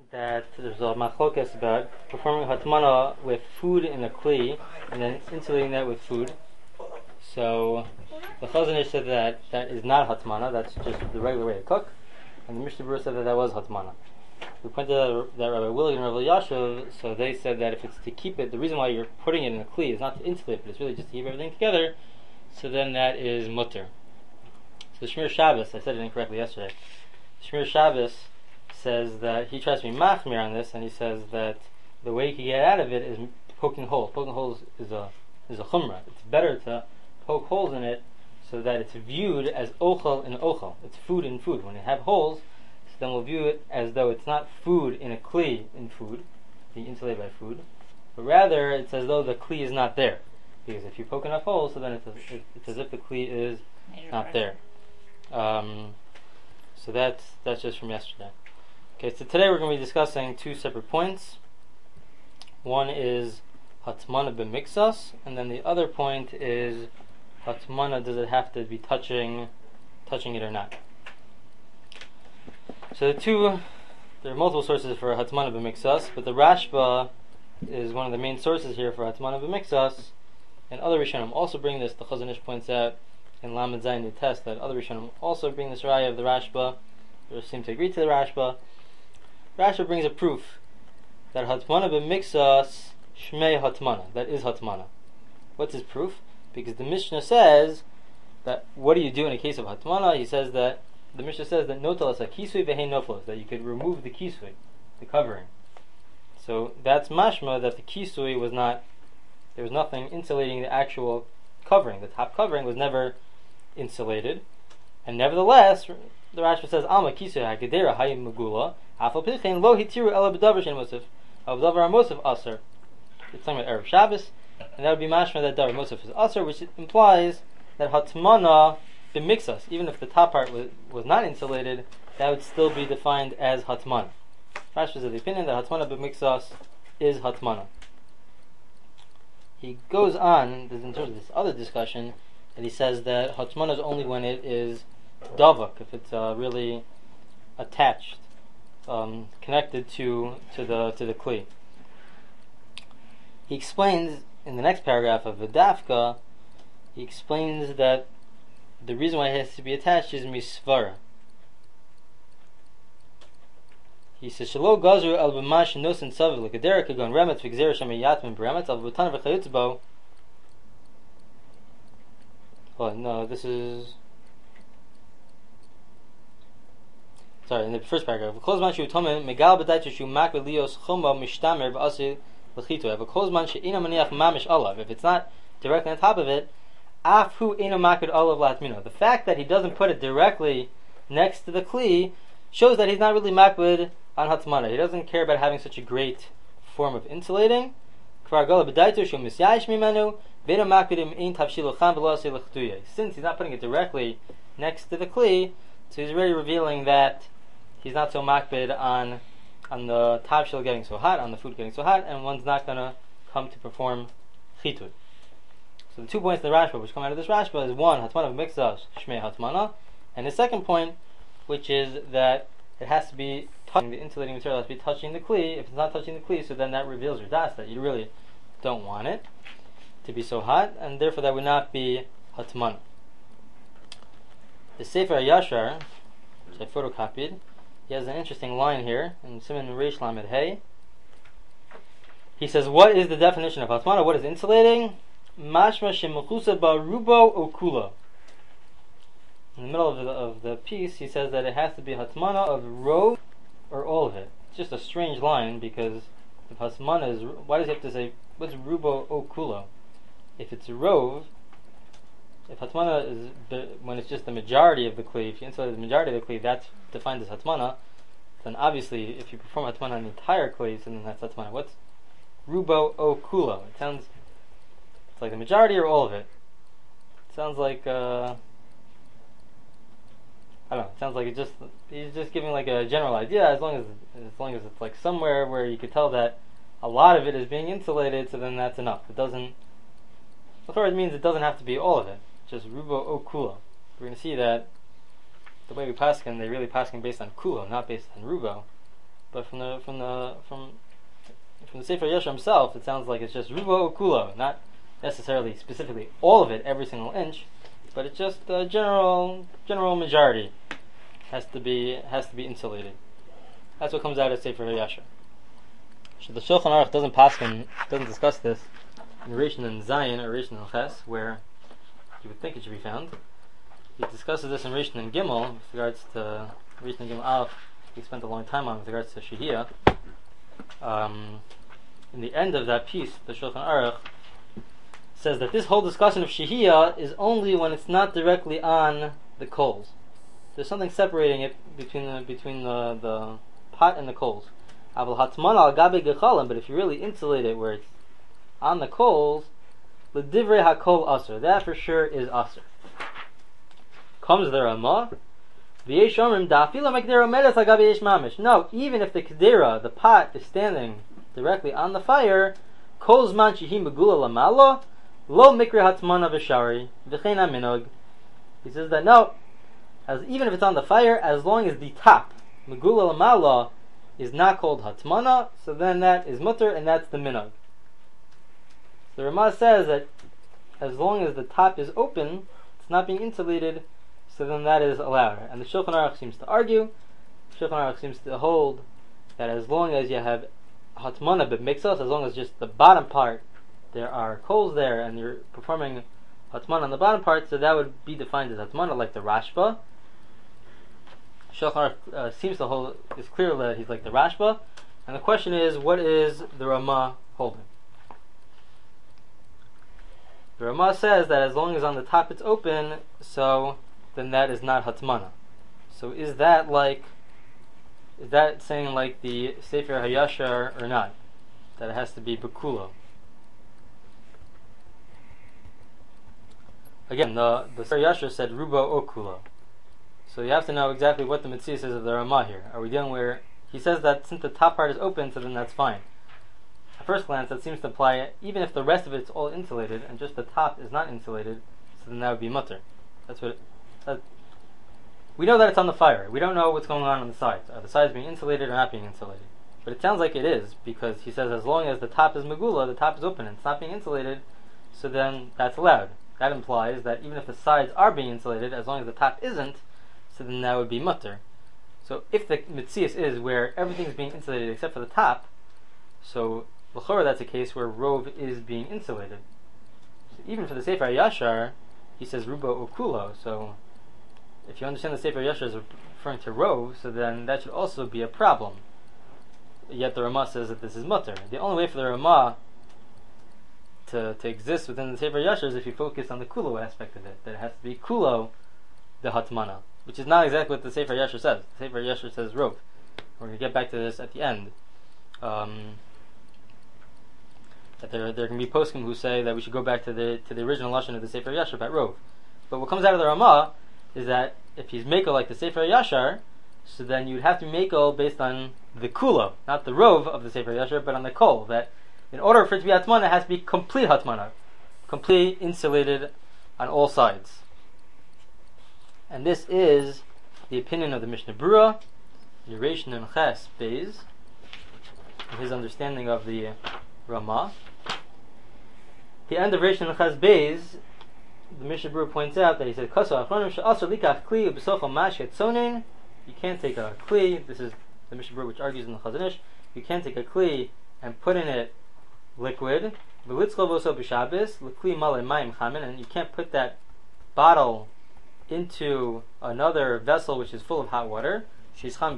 that there's a machlokas about performing hatmana with food in a kli and then insulating that with food. So the Chazon Ish said that that is not hatmana, that's just the regular way to cook, and the Mishnah Berurah said that that was hatmana. We pointed out that Rabbi Willig and Rabbi Yashav, so they said that if it's to keep it, the reason why you're putting it in a kli is not to insulate, but it's really just to keep everything together, so then that is mutter. So the Shmir Shabbos, I said it incorrectly yesterday, Shmir Shabbos says that he tries to be machmir on this, and he says that the way you can get out of it is poking holes. Poking holes is a chumrah. It's better to poke holes in it so that it's viewed as ochel in ochel. It's food in food. When you have holes, so then we'll view it as though it's not food in a kli in food, being insulated by food, but rather it's as though the kli is not there. Because if you poke enough holes, so then it's as if the kli is not there. So that's just from yesterday. Okay, so today we're going to be discussing two separate points. One is hatmana b'mixas, and then the other point is hatmana, does it have to be touching it or not? So there are multiple sources for hatmana b'mixas, but the Rashba is one of the main sources here for hatmana b'mixas, and other Rishonim also bring this. The Chazon Ish points out in Lamed Zayin the test that other Rishonim also bring this raya of the Rashba, or seem to agree to the Rashba. Rashba brings a proof that hatmana b'mixas shmei hatmana, that is hatmana. What's his proof? Because the Mishnah says that what do you do in a case of hatmana? He says that the Mishnah says that notalas kisui vehein noflos, that you could remove the kisui, the covering. So that's mashma that the kisui was not, there was nothing insulating the actual covering. The top covering was never insulated, and nevertheless, the Rashba says alma kisui hagedera hayim megula afal pichein lo hitiru ela b'davar shein mosif avdavar mosif aser. It's talking about Erev Shabbos, and that would be mashma that davar mosif is aser, which implies that hatmana b'mixas, even if the top part was not insulated, that would still be defined as hatmana. Rashba is of the opinion that hatmana b'mixas is hatmana. He goes on in terms of this other discussion, and he says that hatmana is only when it is davak, if it's really attached, connected to the kli. He explains in the next paragraph of the Dafka, he explains that the reason why it has to be attached is misvara. He says, "Shelo gazru al b'mash nosin saviv lekadera kagon remetz v'gzera shemayatmin b'remetz al v'tan v'chayitzbo." Oh no, this is. Sorry, in the first paragraph. V'kolzman shu tomen megal b'dayt shu mak v'lios chumba mishtamer v'asi l'chito. V'kolzman she'ina maniach mamish olav. If it's not directly on top of it, afu ina makid olav latmino. The fact that he doesn't put it directly next to the kli shows that he's not really makbid on hatmana. He doesn't care about having such a great form of insulating. Since he's not putting it directly next to the kli, so he's already revealing that he's not so makbid on the tavshil getting so hot, on the food getting so hot, and one's not going to come to perform chitud. So the 2 points in the Rashba which come out of this Rashba is one, hatmana b'mixas shmei hatmana, and the second point, which is that it has to be touching, the insulating material has to be touching the kli. If it's not touching the kli, so then that reveals your das, that you really don't want it to be so hot, and therefore that would not be hatmana. The Sefer Yashar, which I photocopied, he has an interesting line here in Siman Reish Lamed Hey. He says, what is the definition of hatmana? What is insulating? Mashma shemechusa ba rubo o kula. In the middle of the piece, he says that it has to be hatmana of rov or all of it. It's just a strange line, because if hatmana is, why does he have to say what's rubo o kula? If it's rov, if hatmana is when it's just the majority of the kli, if you insulate the majority of the kli, that's defined as hatmana. Then obviously, if you perform hatmana on the entire kli, then that's hatmana. What's rubo o kula? It sounds, it's like the majority or all of it. It sounds like I don't know. It sounds like he's just giving like a general idea. As long as it's like somewhere where you could tell that a lot of it is being insulated, so then that's enough. It doesn't. It means it doesn't have to be all of it. Just rubo o kula. We're going to see that the way we paskin, they really paskin based on kula, not based on rubo. But from the Sefer Yashar himself, it sounds like it's just rubo ukulo, not necessarily specifically all of it, every single inch, but it's just the general majority has to be insulated. That's what comes out of Sefer Yashar. So the Shulchan Aruch doesn't discuss this in Rishon and Zayin or Rishon and Ches, where you would think it should be found. He discusses this in Rishon and Gimel with regards to Rishon and Gimel Aleph. He spent a long time on with regards to Shehiyah. In the end of that piece, the Shulchan Aruch says that this whole discussion of Shehiyah is only when it's not directly on the coals. There's something separating it between the pot and the coals. But if you really insulate it where it's on the coals, l'divrei hakol aser, that for sure is aser. Comes the Ramah. No, even if the kedera, the pot, is standing directly on the fire, kol zman shehi megula lamalo, lo mikra hatmana v'shari v'chein minog. He says that no, even if it's on the fire, as long as the top megula lamalo is not called hatmana, so then that is mutter, and that's the minog. The Ramah says that as long as the top is open, it's not being insulated, so then that is allowed. And the Shulchan Aruch seems to argue, the Shulchan Aruch seems to hold that as long as you have hatmana b'miksos, as long as just the bottom part, there are coals there, and you're performing hatmana on the bottom part, so that would be defined as hatmana, like the Rashba. Shulchan Aruch seems to hold, it's clear that he's like the Rashba, and the question is, what is the Ramah holding? The Ramah says that as long as on the top it's open, so then that is not hatmana. So is that saying like the Sefer HaYashar or not? That it has to be bekulo? Again, the Sefer HaYashar said rubo okulo. So you have to know exactly what the mitzvah says of the Ramah here. Are we dealing where he says that since the top part is open, so then that's fine? At first glance, that seems to apply even if the rest of it's all insulated and just the top is not insulated, so then that would be mutter. We know that it's on the fire. We don't know what's going on the sides. Are the sides being insulated or not being insulated? But it sounds like it is, because he says as long as the top is megula, the top is open and it's not being insulated, so then that's allowed. That implies that even if the sides are being insulated, as long as the top isn't, so then that would be mutter. So if the mitzias is where everything's being insulated except for the top, so l'chora that's a case where rov is being insulated. So even for the Sefer Yashar, he says rubo ukulo. So if you understand the Sefer Yashar is referring to rov, so then that should also be a problem. Yet the Ramah says that this is mutter. The only way for the Ramah to exist within the Sefer Yashar is if you focus on the kulo aspect of it, that it has to be kulo the hatmana, which is not exactly what the Sefer Yashar says. The Sefer Yashar says rov. We're going to get back to this at the end. That there can be poskim who say that we should go back to the original lashon of the Sefer Yashar about rov. But what comes out of the Ramah is that if he's meko like the Sefer Yashar, so then you'd have to be meko based on the kulo, not the rov of the Sefer Yashar, but on the kol. That in order for it to be hatmana, it has to be complete hatmana, completely insulated on all sides. And this is the opinion of the Mishnah Berurah, Rishon and Ches Beis, his understanding of the Ramah. The end of Rishon and Ches Beis, the Mishnah Berurah points out that he said, you can't take a kli, this is the Mishnah Berurah which argues in the Chazon Ish, you can't take a kli and put in it liquid, and you can't put that bottle into another vessel which is full of hot water, even if there are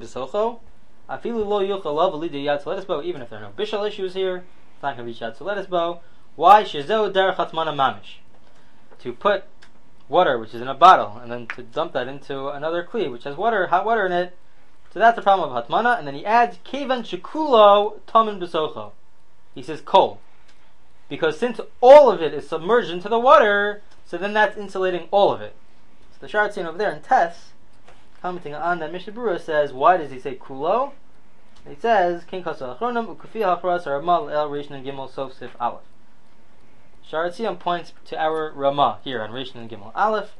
no bishul issues here, it's not going to be yad soledesbo. Why? To put water which is in a bottle and then to dump that into another kli which has hot water in it, so that's the problem of hatmana. And then he adds kevan shekulo tamin b'socho. He says kol, because since all of it is submerged into the water, so then that's insulating all of it. The Sharatzian over there in Tes, commenting on that Mishnah Berurah, says, why does he say kulo? He says, King Kasal Achronim, Ukufi Hachras, Ramal El Rishon and Gimel Sof Sif Aleph. Sharatzian points to our Ramah here on Rishon and Gimel Aleph,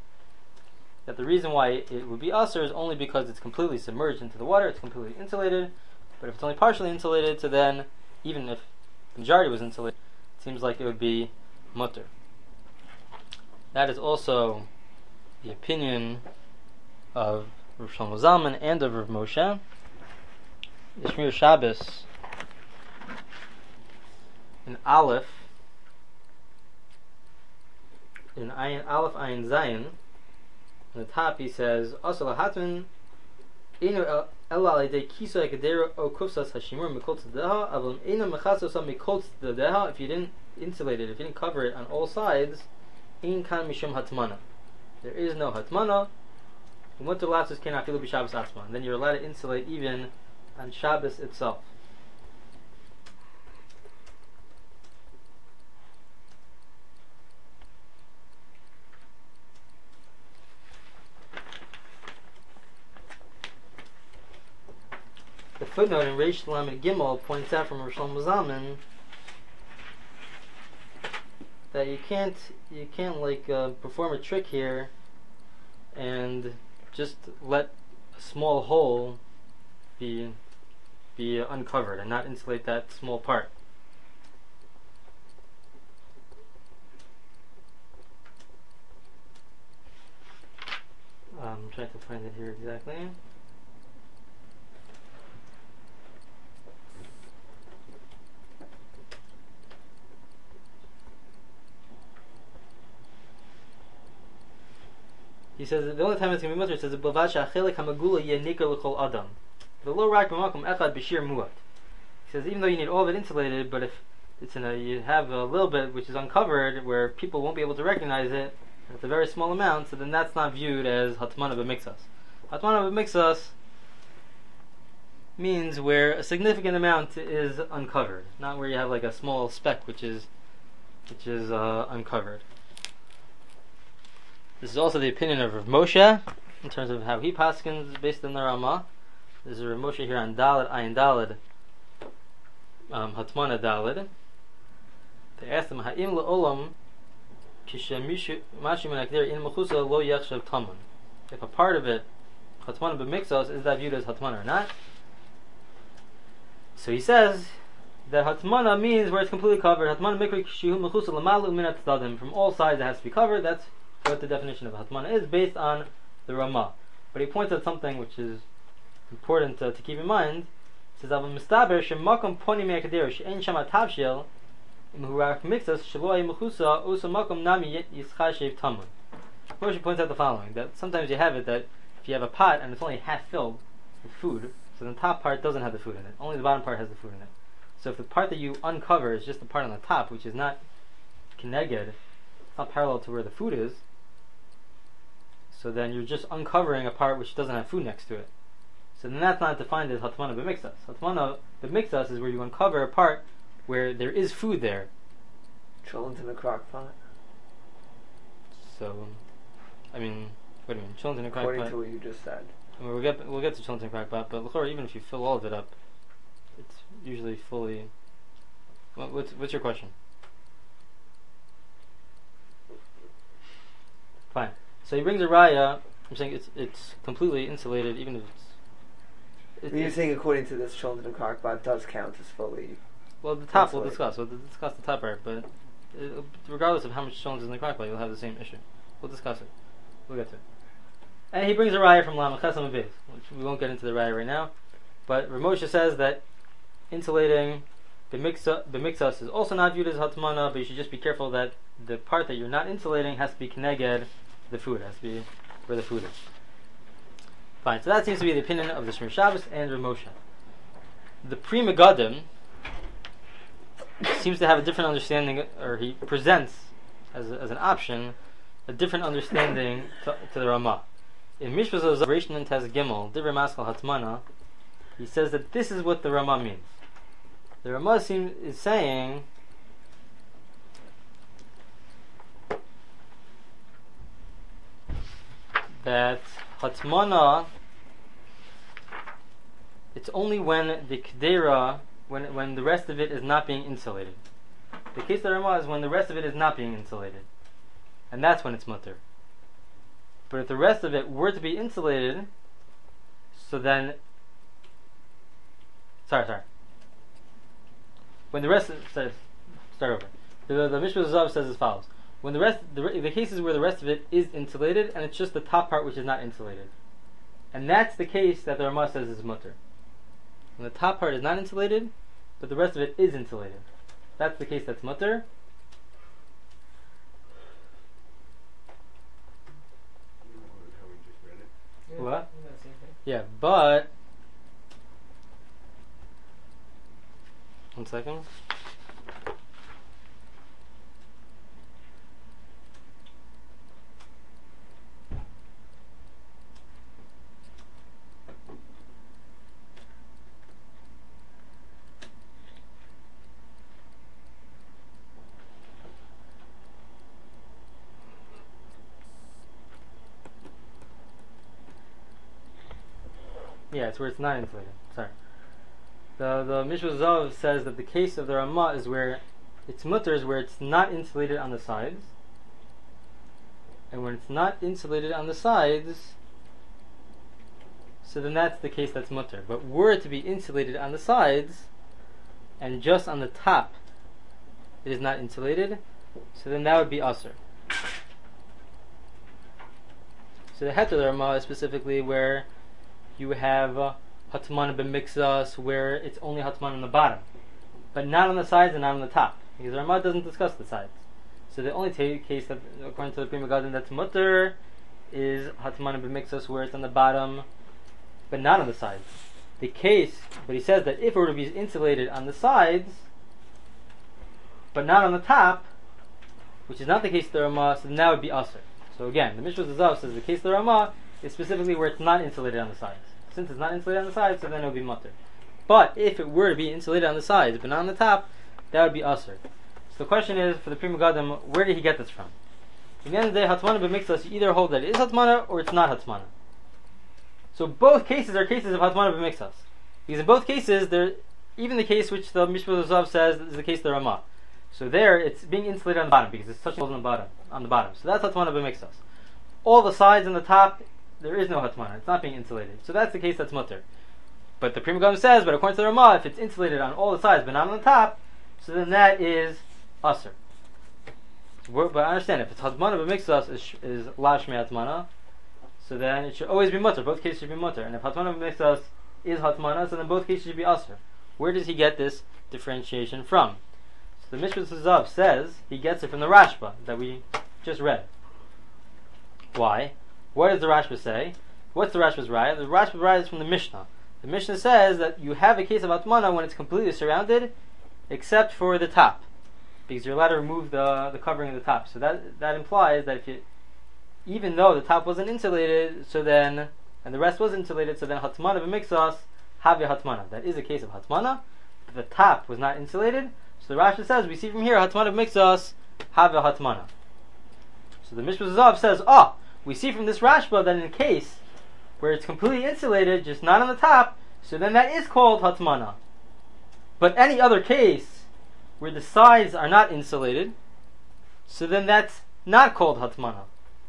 that the reason why it would be Aser is only because it's completely submerged into the water, it's completely insulated, But if it's only partially insulated, so then, even if the majority was insulated, it seems like it would be mutter. That is also the opinion of Rav Shlomo Zalman and of Rav Moshe. The Shmir Shabbos in Aleph, in Aleph Ayin Zayin, on the top he says, Asal hatman inu ela alidei kiso ekadera o kufsas hashimur mikol tzedeha, avlam inu mechasos mikol tzedeha. If you didn't insulate it, if you didn't cover it on all sides, in kan mishum hatmana. There is no hatmana. Umutar lapsus cannot filu b'Shabbos atzman. Then you're allowed to insulate even on Shabbos itself. The footnote in Reish Lamed Gimel points out from Rosh Shlomo Zalman that you can't like perform a trick here and just let a small hole be uncovered and not insulate that small part. I'm trying to find it here exactly. He says that the only time it's going to be mutter, it says the low rak b'makom echad b'shir muat. He says even though you need all of it insulated, but if it's you have a little bit which is uncovered where people won't be able to recognize it, and it's a very small amount, so then that's not viewed as hatmana b'mixas. Hatmana b'mixas means where a significant amount is uncovered, not where you have like a small speck which is uncovered. This is also the opinion of Rav Moshe in terms of how he paskins based on the Ramah. This is Rav Moshe here on Daled Ayin Daled Hatmana Daled. They asked him, Ha'im le'olam kishemishu mashim menakdir in mechusa lo yachshav tamun. If a part of it Hatmana b'mixos, is that viewed as Hatmana or not? So he says that Hatmana means where it's completely covered. Hatmana mikri kishihu mechusa l'malu minat tzadim. From all sides it has to be covered. That's what the definition of Hatmana is based on the Ramah. But he points out something which is important to keep in mind. He says, "Mistaber shemakom poni me'akader she'en shama tavshil imhurak mixas shaloi mechusa usa makom nami yischashev tamun." Moshe points out the following: that sometimes you have it that if you have a pot and it's only half filled with food, so the top part doesn't have the food in it; only the bottom part has the food in it. So if the part that you uncover is just the part on the top, which is not keneged, it's not parallel to where the food is, so then you're just uncovering a part which doesn't have food next to it. So then that's not defined as Hatmana b'mixas. Hatmana b'mixas is where you uncover a part where there is food there. Children's in a crock pot. So, I mean, what do you mean? Children's in a crock According pot? to what you just said. I mean, we'll get to children's in a crock pot, but l'chora, even if you fill all of it up, it's usually fully... What's your question? Fine. So he brings a raya. I'm saying it's completely insulated, even if You're saying according to this, children in crock pot does count as fully. Well, the top insulated. we'll discuss. We'll discuss the top part, but regardless of how much children is in the crock pot, you'll have the same issue. We'll discuss it. We'll get to it. And he brings a raya from Lama Chesam Aviv, which we won't get into the raya right now. But Rav Moshe says that insulating b'mixas is also not viewed as hatmana, but you should just be careful that the part that you're not insulating has to be keneged the food, has to be where the food is. Fine, so that seems to be the opinion of the Shmir Shabbos and Rav Moshe. The Pri Megadim seems to have a different understanding, or he presents as an option a different understanding to the Ramah. In Mishpah Zos Reish Nun Tes Gimel, Divrei Maskal Hatmana, he says that this is what the Ramah means. The Ramah is saying that Hatmana, it's only when the Kedera, when the rest of it is not being insulated. The case of the Ramah is when the rest of it is not being insulated, and that's when it's mutter. But if the rest of it were to be insulated, so then Sorry. When the rest start over. The Mishmah Zav says as follows: when the cases where the rest of it is insulated, and it's just the top part which is not insulated, and that's the case that the Ramah says is mutter. When the top part is not insulated, but the rest of it is insulated, that's the case that's mutter. What? Yeah, but one second. Yeah, it's where it's not insulated. Sorry. The Mishmah Zav says that the case of the Ramah is where it's mutter, is where it's not insulated on the sides. And when it's not insulated on the sides, so then that's the case that's mutter. But were it to be insulated on the sides, and just on the top it is not insulated, so then that would be asr. So the heter of the Ramah is specifically where you have hatmana b'mixas, where it's only hatmana on the bottom, but not on the sides and not on the top, because the Ramah doesn't discuss the sides. So the only case that, according to the Pri Megadim, that's mutter is hatmana b'mixas, where it's on the bottom, but not on the sides. The case, but he says that if it were to be insulated on the sides, but not on the top, which is not the case of the Ramah, so then that would be asr. So again, the Mishmah Zav says the case of the Ramah is specifically where it's not insulated on the sides. Since it's not insulated on the sides, so then it would be mutter. But if it were to be insulated on the sides, but not on the top, that would be asr. So the question is, for the Pri Megadim, where did he get this from? At the end of the day, hatmana b'mixas, you either hold that it is hatmana or it's not hatmana. So both cases are cases of hatmana b'mixas. Because in both cases, even the case which the Mishmah Zav says is the case of the Ramah. So there, it's being insulated on the bottom, because it's touching holes on the bottom. So that's hatmana b'mixas. All the sides and the top, there is no hatmana. It's not being insulated. So that's the case that's mutter. But the Pri Megadim says, but according to the Ramah, if it's insulated on all the sides but not on the top, so then that is asr. But I understand, if it's hatmana b'mixas is lashmi hatmana, so then it should always be mutter. Both cases should be mutter. And if hatmana b'mixas is hatmana, so then both cases should be asr. Where does he get this differentiation from? So the Mishmah Zav says he gets it from the Rashba that we just read. Why? What does the Rashba say? What's the Rashba's raya? The Rashba's raya is from the Mishnah. The Mishnah says that you have a case of atmana when it's completely surrounded, except for the top, because you're allowed to remove the covering of the top. So that implies that even though the top wasn't insulated, so then, and the rest was insulated, so then hatmana b'mixas have hatmana. That is a case of hatmana, but the top was not insulated. So the Rashba says we see from here hatmana b'mixas have hatmana. So the Mishmah Zav says, we see from this Rashba that in a case where it's completely insulated, just not on the top, so then that is called hatmana. But any other case where the sides are not insulated, so then that's not called hatmana.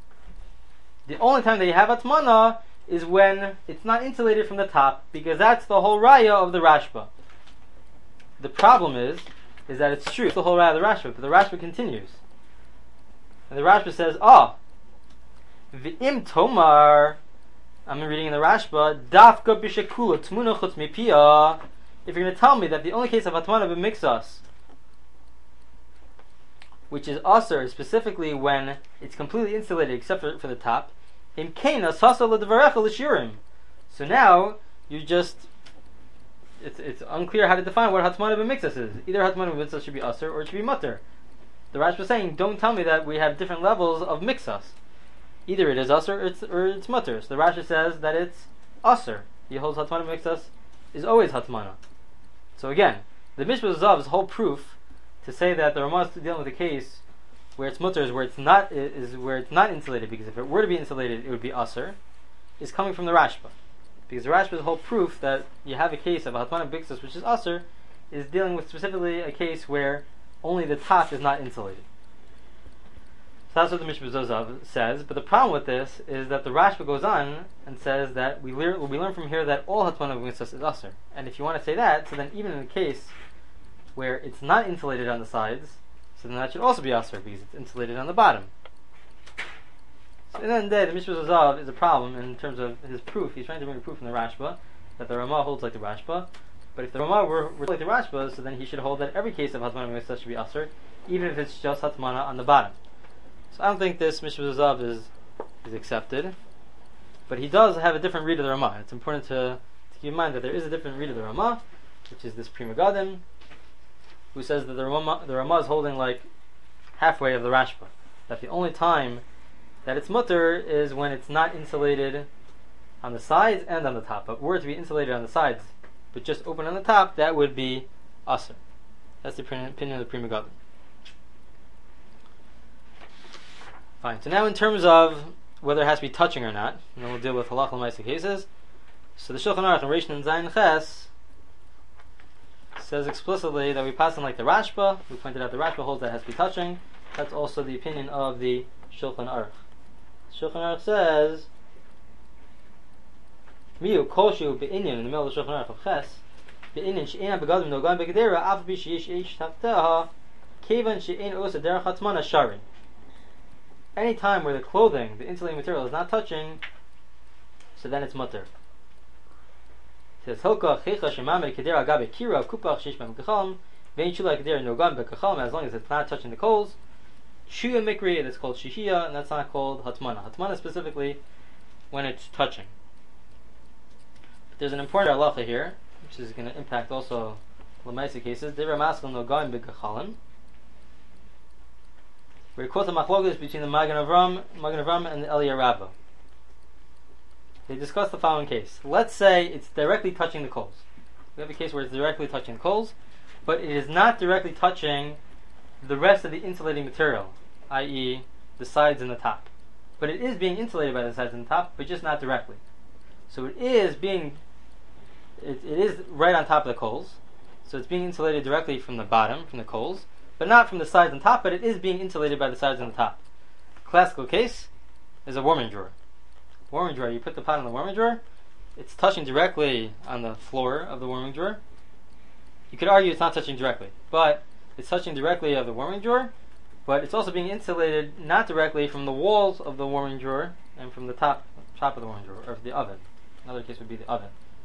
The only time that you have hatmana is when it's not insulated from the top, because that's the whole raya of the Rashba. The problem is that it's true, it's the whole raya of the Rashba, but the Rashba continues. And the Rashba says, V'im tomar, I'm reading in the Rashba, dafka b'shekula tmuna chutz mipiyah. If you're going to tell me that the only case of hatmana b'mixas, which is asr, specifically when it's completely insulated except for the top, imkena sasa l'dvarecha l'shirim. So now you just it's unclear how to define what hatmana b'mixas is. Either hatmana b'mixas should be asr or it should be mutter. The Rashba is saying, don't tell me that we have different levels of mixas. Either it is asr or it's mutter. So the Rashi says that it's asr. He holds hatmana b'mixas is always hatmana. So again, the Mishmah Zav's whole proof to say that the Ramah is dealing with a case where it's mutter is where it's not insulated, because if it were to be insulated, it would be asr, is coming from the Rashba. Because the Rashba's whole proof that you have a case of hatmana b'mixas which is asr is dealing with specifically a case where only the top is not insulated. So that's what the Mishnah Zozav says. But the problem with this is that the Rashba goes on and says that we learn from here that all Hatmana b'mitzvahs is aser. And if you want to say that, so then even in a case where it's not insulated on the sides, so then that should also be aser because it's insulated on the bottom. So in the end of the day, the Mishnah Zozav is a problem in terms of his proof. He's trying to bring a proof from the Rashba that the Ramah holds like the Rashba. But if the Ramah were like the Rashba, so then he should hold that every case of Hatmana b'mitzvahs should be aser, even if it's just Hatmana on the bottom. So I don't think this Mishnah Zozav is accepted, but he does have a different read of the Ramah. It's important to keep in mind that there is a different read of the Ramah, which is this Pri Megadim, who says that the Ramah is holding like halfway of the Rashba. That the only time that it's mutter is when it's not insulated on the sides and on the top. But were it to be insulated on the sides, but just open on the top, that would be aser. That's the opinion of the Pri Megadim. Fine. So now in terms of whether it has to be touching or not, and then we'll deal with halacha l'maisa cases. So the Shulchan Aruch in Reish and Zayin Ches says explicitly that we pass on like the Rashba. We pointed out the Rashba holds that it has to be touching. That's also the opinion of the Shulchan Aruch. Shulchan Aruch says, Miu koshu be'inyan in the middle of the Shulchan Aruch of Ches be'inyan she'ena begadim nogan begedera af bi she'ish eish tafteha kevan she'en osa derech hatmana shari. Any time where the clothing, the insulating material, is not touching, so then it's mutter. It says Hilka checha shemamid kedera agabe kira kupach sheish b'hem kachalm vein shula kedera nogan bekachalm, as long as it's not touching the coals. Shua mikri, that's called shihia, and that's not called hatmana. Hatmana specifically when it's touching. But there's an important halacha here, which is going to impact also l'maisa cases. Devra maskal nogan bekachalm, where he quotes a machlokas between the Magen Avram and the Eliyah Rabbah. They discuss the following case. Let's say it's directly touching the coals. We have a case where it's directly touching the coals, but it is not directly touching the rest of the insulating material, i.e. the sides and the top. But it is being insulated by the sides and the top, but just not directly. So it is right on top of the coals, so it's being insulated directly from the bottom, from the coals, but not from the sides and top, but it is being insulated by the sides and the top. Classical case is a warming drawer. Warming drawer, you put the pot in the warming drawer, it's touching directly on the floor of the warming drawer. You could argue it's not touching directly, but it's touching directly of the warming drawer, but it's also being insulated not directly from the walls of the warming drawer and from the top of the warming drawer, or the oven. Another case would be the oven.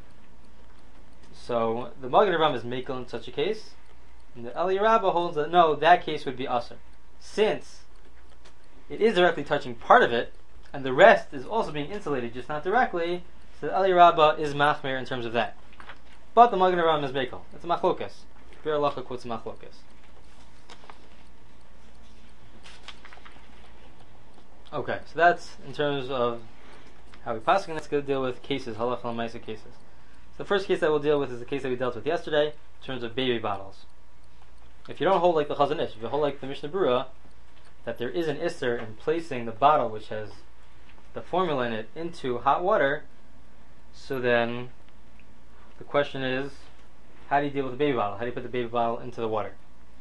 So the Magen Avram is mekel in such a case, and the Eliyah Rabbah holds that no, that case would be aser, since it is directly touching part of it, and the rest is also being insulated, just not directly. So the Eliyah Rabbah is machmer in terms of that. But the Magen Avram is mekel. It's a machlokas. Bir Halacha quotes a machlokas. Okay, so that's in terms of how we pass. Let's go deal with cases, halacha l'maisa cases. So the first case that we'll deal with is the case that we dealt with yesterday in terms of baby bottles. If you don't hold like the Chazon Ish, if you hold like the Mishnah Berurah, that there is an isser in placing the bottle which has the formula in it into hot water, so then the question is, how do you deal with the baby bottle? How do you put the baby bottle into the water?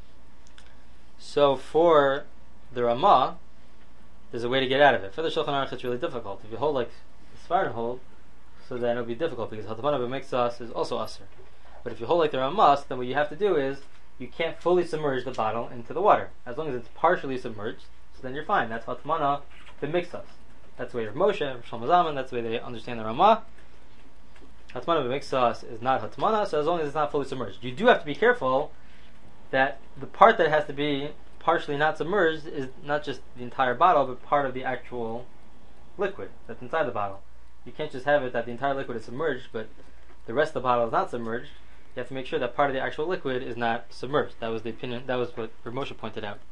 So for the Ramah, there's a way to get out of it. For the Shulchan Aruch, it's really difficult. If you hold like the Sfardim hold, so then it'll be difficult because Hatmana b'miksas is also aser. But if you hold like the Ramah, then what you have to do is you can't fully submerge the bottle into the water. As long as it's partially submerged, so then you're fine. That's Hatmana b'miksas. That's the way of Moshe, Shlomo Zalman, that's the way they understand the Ramah. Hatmana b'miksas is not Hatmana, so as long as it's not fully submerged. You do have to be careful that the part that has to be partially not submerged is not just the entire bottle, but part of the actual liquid that's inside the bottle. You can't just have it that the entire liquid is submerged, but the rest of the bottle is not submerged. You have to make sure that part of the actual liquid is not submerged. That was the opinion. That was what Rav Moshe pointed out.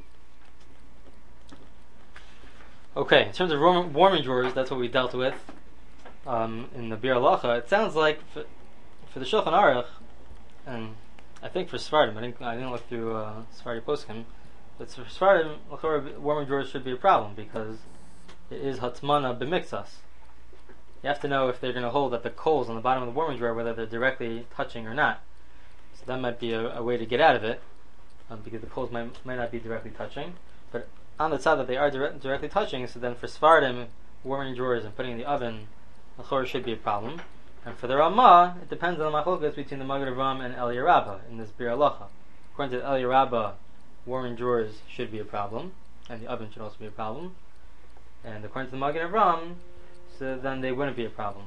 Okay, in terms of warming drawers, that's what we dealt with in the Bir Halacha. It sounds like for the Shulchan Aruch, and I think for Sfardim, I didn't look through Sfardi Poskim, but for Sfardim, warming drawers should be a problem because it is Hatmana b'miksas. You have to know if they're going to hold at the coals on the bottom of the warming drawer, whether they're directly touching or not. So that might be a way to get out of it, because the coals might not be directly touching. But on the side that they are directly touching, so then for Sfardim, warming drawers and putting in the oven, the chor should be a problem. And for the Ramah, it depends on the machlokas between the Maggid Avraham and Eliyah Rabbah in this Bir Halacha. According to Eliyah Rabbah, warming drawers should be a problem, and the oven should also be a problem. And according to the Maggid Avraham, so then they wouldn't be a problem.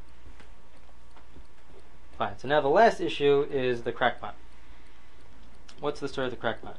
Fine. So now the last issue is the crackpot. What's the story of the crackpot?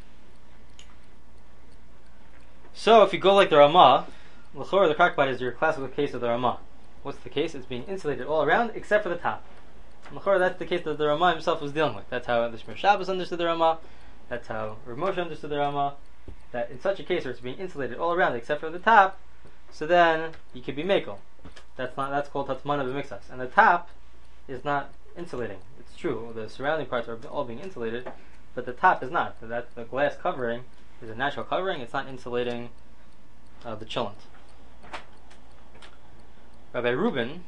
So if you go like the Ramah, l'chorah the crackpot is your classical case of the Ramah. What's the case? It's being insulated all around except for the top. L'chorah, that's the case that the Ramah himself was dealing with. That's how the Shmir Shabbos understood the Ramah. That's how Rav Moshe understood the Ramah. That in such a case where it's being insulated all around except for the top, so then you could be mekel. That's called Hatmana b'mixas. And the top is not insulating. It's true, the surrounding parts are all being insulated, but the top is not. So that the glass covering is a natural covering. It's not insulating the cholent. Rabbi Reuben,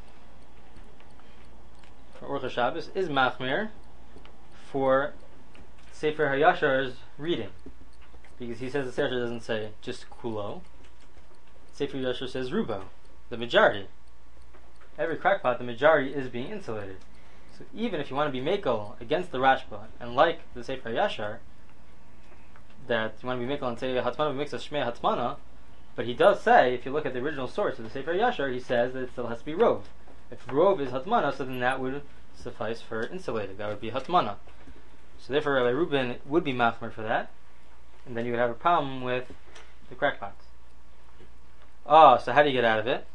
for Orcha Shabbos, is machmir for Sefer HaYashar's reading, because he says the Sefer doesn't say just kulo. Sefer Yashar says rubo, the majority. Every crackpot, the majority is being insulated. So even if you want to be mekel against the Rashba, and like the Sefer Yashar, that you want to be mekel and say Hatmana b'mixas shmei Hatmana, but he does say, if you look at the original source of the Sefer Yashar, he says that it still has to be rov. If rov is Hatmana, so then that would suffice for insulated. That would be Hatmana. So therefore Rabbi Reuben would be machmer for that, and then you would have a problem with the crackpots. So how do you get out of it?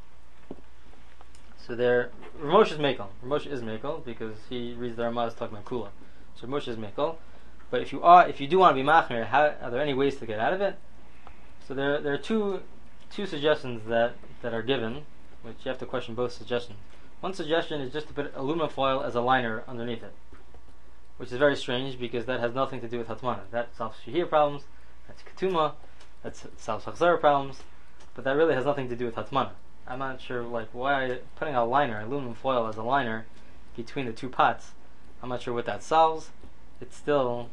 So there, Rav Moshe is mekel. Rav Moshe is mekel because he reads the Ramah as talking about kula. So Rav Moshe is mekel. But if you do want to be machmer, are there any ways to get out of it? So there are two suggestions that are given, which you have to question both suggestions. One suggestion is just to put aluminum foil as a liner underneath it, which is very strange because that has nothing to do with Hatmana. That solves Shehir problems, that's Ketuma, that solves Hachzara problems, but that really has nothing to do with Hatmana. I'm not sure why putting a liner, aluminum foil as a liner between the two pots, I'm not sure what that solves. It's still,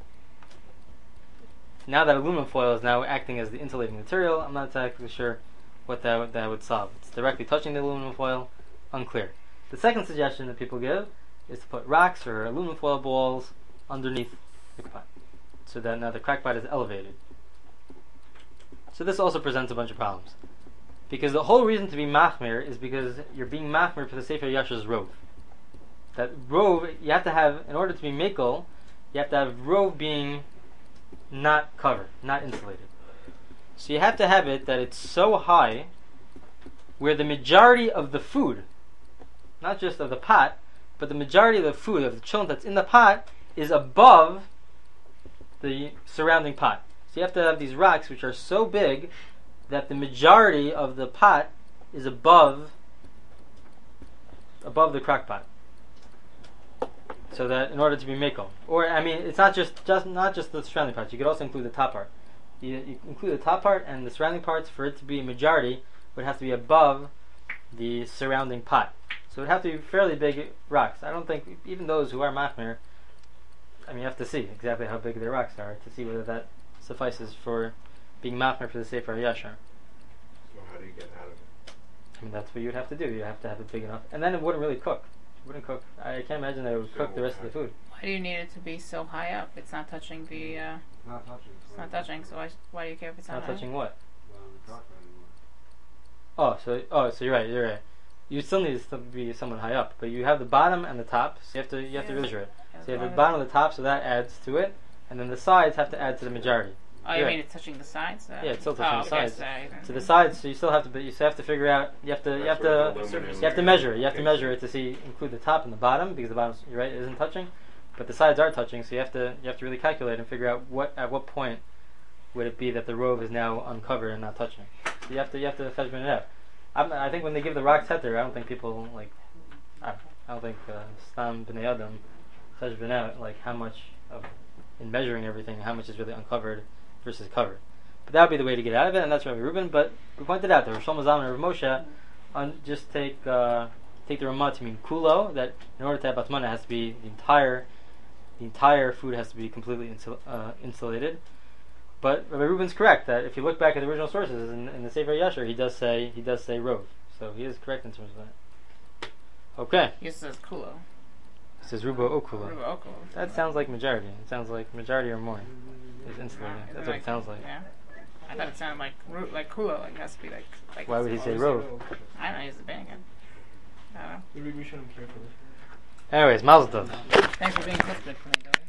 now that aluminum foil is now acting as the insulating material, I'm not exactly sure what that would solve. It's directly touching the aluminum foil, unclear. The second suggestion that people give is to put rocks or aluminum foil balls underneath the pot, so that now the crackpot is elevated. So this also presents a bunch of problems, because the whole reason to be machmir is because you're being machmir for the Sefer Yashar's rov. That rov, you have to have, in order to be mekel, you have to have rov being not covered, not insulated. So you have to have it that it's so high where the majority of the food, not just of the pot, but the majority of the food, of the cholent that's in the pot, is above the surrounding pot. So you have to have these rocks which are so big that the majority of the pot is above the crackpot. So that in order to be mekel, or I mean, it's not just the surrounding parts. You could also include the top part. You include the top part and the surrounding parts. For it to be a majority, would have to be above the surrounding pot. So it would have to be fairly big rocks. I don't think even those who are machmir, I mean, you have to see exactly how big their rocks are to see whether that suffices for being machmir for the Sefer Yashar. So how do you get out of it? I mean, that's what you'd have to do. You have to have it big enough, and then it wouldn't really cook. It wouldn't cook. I can't imagine that it would cook the rest of the food. Why do you need it to be so high up? It's not touching the. Not touching. It's not touching. So why do you care if it's Not high? touching what? Well, we talk about anymore. So you're right. You still need it to be somewhat high up, but you have the bottom and the top, so you have to measure it. So you have the bottom and the top, so that adds to it, and then the sides have to add to the majority. Oh, you mean it's touching the sides? Yeah, it's still touching the sides. To the sides, so you still have to figure out. You have to measure it. You have to measure it to include the top and the bottom, because the bottom, you're right, isn't touching, but the sides are touching. So you have to really calculate and figure out at what point would it be that the rov is now uncovered and not touching. So you have to cheshbon it out. I think when they give the rocks heter, I don't think people I don't think stam b'nei adam cheshbon out how much in measuring everything, how much is really uncovered versus covered. But that would be the way to get out of it, and that's Rabbi Reuben. But we pointed out that Rosh Zalman and Rav Moshe just take the Ramah to mean kulo, that in order to have Batmana, it has to be the entire food has to be completely insulated. But Rabbi Reuben's correct that if you look back at the original sources in the Sefer Yasher, he does say Rov. So he is correct in terms of that. Okay. He says Kulo. He says Rubo Okula. Rubo Okulo. That sounds like majority. It sounds like majority or more. It's insulating. That's what it sounds like. Yeah. I thought it sounded like Kulo. Like it has to be like. Why would he say Rov? I don't know. He's the bang again. I don't know. Maybe we shouldn't care for this. Anyways, Mazel Tov. Thanks for being clipped for me, though.